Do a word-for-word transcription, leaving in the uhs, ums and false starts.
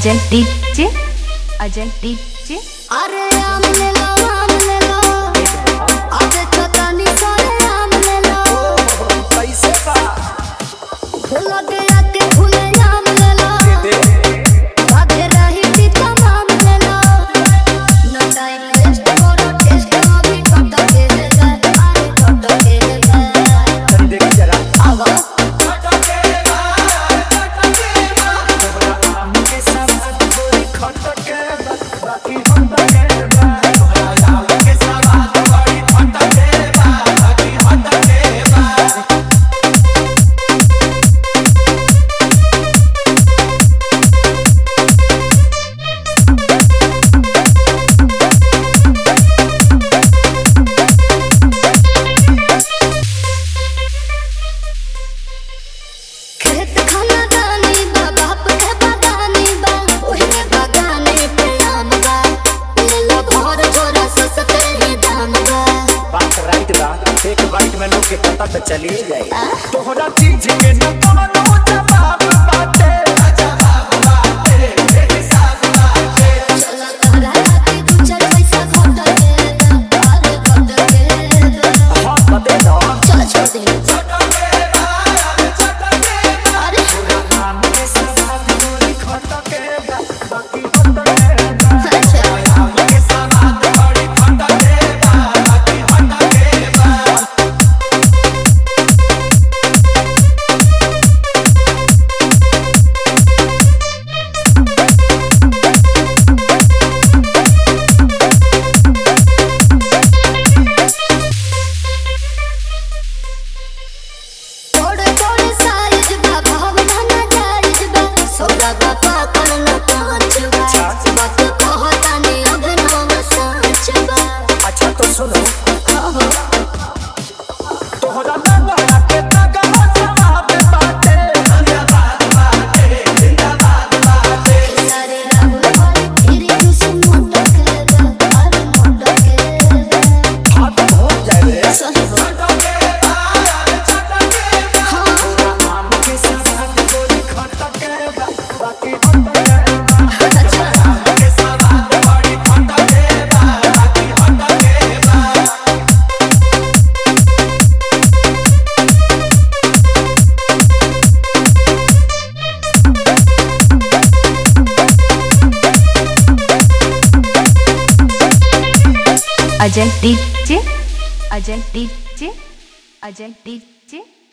Ajay DJ Ajay DJ. अरे आम ले लो आम ले लो अबे चतानी सारे आम ले लो कैसे का फूल गया के फूल आम ले लो आधे रही थी तमाम ले लो न टाइम वेस्ट करो टेस्ट अभी टट के ले जाए अरे टट के ले जाए देख जरा आवा एक बाइट में लोग के पता तो चली जाए तोहरा चीज के न कोनो जवाब बाटे जवाब बाटे हिसाब बाटे चला तोरा के गुजर पैसा घट के अरे घट के हां बता दो चल छोड़ दे छोटा के बात छोटा के अरे नाम के साथ गोरी खट के बाकी होत के अच्छा नाम के साथ बड़ी खट के बाकी होत के अच्छा तो सुनो तोहरा लगा के तगा सवाब बाटे जिंदाबाद बाटे जिंदाबाद बाटे सारे राहुल वाले तेरे तुझसे मोड़ के अरे मोड़ के हाथ हो जाए सही हो छोटा के बात छोटा के हाँ नाम के साथ गोरी खट के बाकी होत के अच्छा नाम के साथ बड़ी खट के बाकी होत के Ajay DJ Ajay DJ Ajay DJ.